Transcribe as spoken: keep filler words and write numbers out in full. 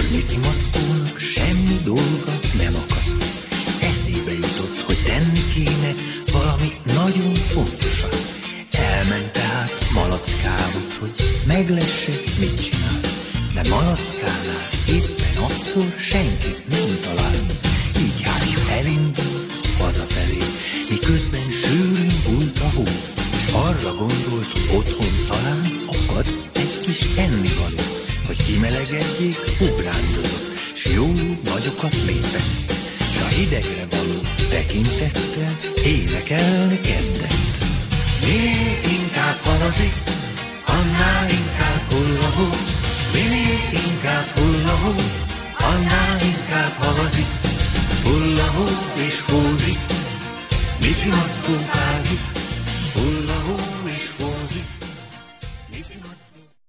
Liti mackónak semmi dolga nem akadt. Eszébe jutott, hogy tenni kéne valami nagyon fontosat. Elment tehát Malackához, hogy meglesse, mit csinál. De Malackánál éppen akkor senkit nem talált. Így hát elindult hazafelé, miközben sűrűn bújt a hó. Arra gondolt, hogy otthon talán akad egy kis ennivaló, hogy kimelegedjék, ugrándodott, s jó nagyokat lépett, s a hidegre való tekintettel énekelni kezdett. Minél inkább halazik, annál inkább hullahó, minél inkább hullahó, annál inkább halazik, hullahó és hózik, Liti mackókát